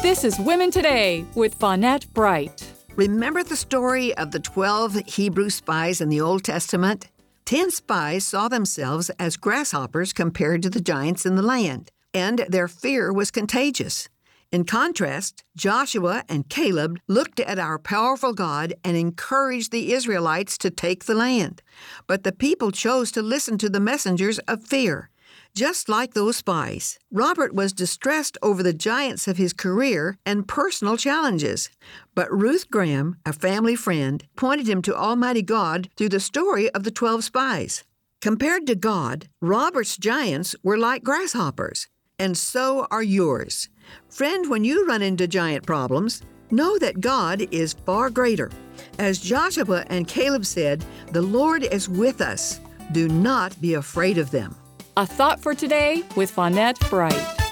This is Women Today with Fawnette Bright. Remember the story of the 12 Hebrew spies in the Old Testament? 10 spies saw themselves as grasshoppers compared to the giants in the land, and their fear was contagious. In contrast, Joshua and Caleb looked at our powerful God and encouraged the Israelites to take the land. But the people chose to listen to the messengers of fear. Just like those spies, Robert was distressed over the giants of his career and personal challenges. But Ruth Graham, a family friend, pointed him to Almighty God through the story of the 12 spies. Compared to God, Robert's giants were like grasshoppers, and so are yours. Friend, when you run into giant problems, know that God is far greater. As Joshua and Caleb said, "The Lord is with us. Do not be afraid of them." A thought for today with Fawnette Bright.